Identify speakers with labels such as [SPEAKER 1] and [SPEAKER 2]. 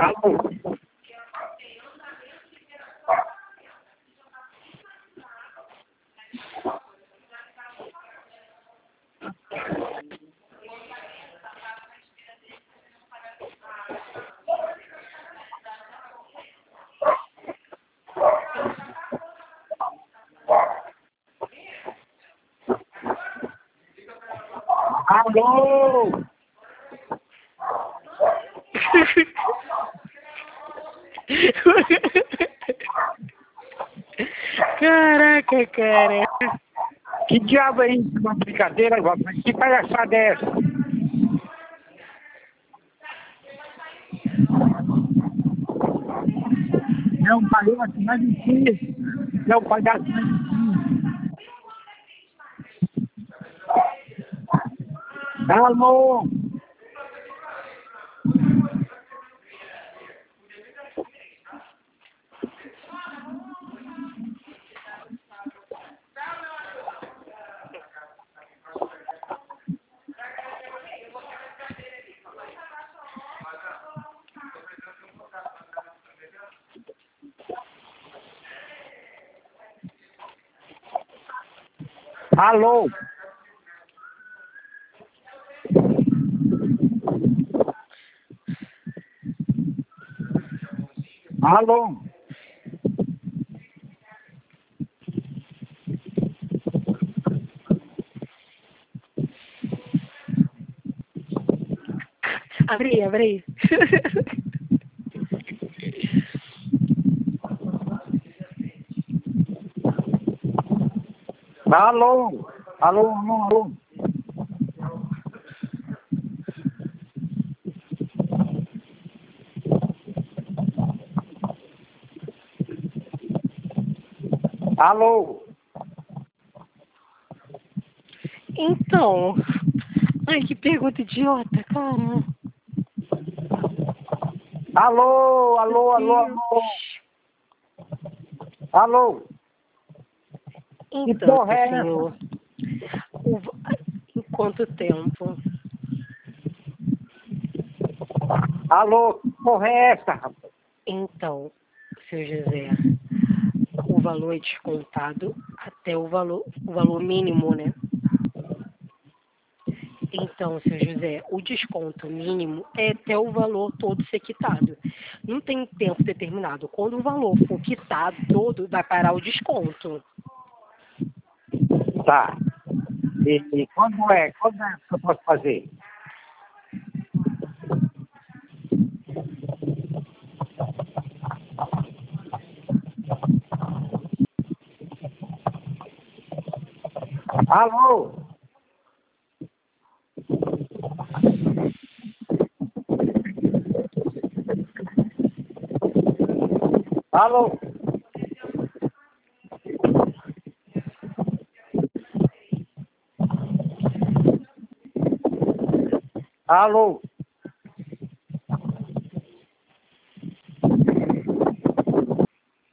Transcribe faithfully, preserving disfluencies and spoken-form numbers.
[SPEAKER 1] Alô? Alô?
[SPEAKER 2] Caraca, cara.
[SPEAKER 1] Que diabo é isso? Uma brincadeira? Que palhaçada é essa? É um palhaço mais difícil. É um palhaço mais difícil. Alô? Alô? Alô?
[SPEAKER 2] Abre aí, abre aí.
[SPEAKER 1] Alô? Alô, alô, alô? Alô?
[SPEAKER 2] Então. Ai, que pergunta idiota, cara.
[SPEAKER 1] Alô, alô,
[SPEAKER 2] Meu
[SPEAKER 1] alô,
[SPEAKER 2] Deus.
[SPEAKER 1] alô? Alô? Que
[SPEAKER 2] Então,
[SPEAKER 1] porra é essa?
[SPEAKER 2] senhor. O... Em quanto tempo?
[SPEAKER 1] Alô, que porra é essa, rapaz?
[SPEAKER 2] Então, seu José, o valor é descontado até o valor, o valor mínimo, né? Então, seu José, o desconto mínimo é até o valor todo ser quitado. Não tem tempo determinado. Quando o valor for quitado todo, vai parar o desconto.
[SPEAKER 1] Tá. E, e quando é? Quando é que eu posso fazer? Alô? Alô? Alô?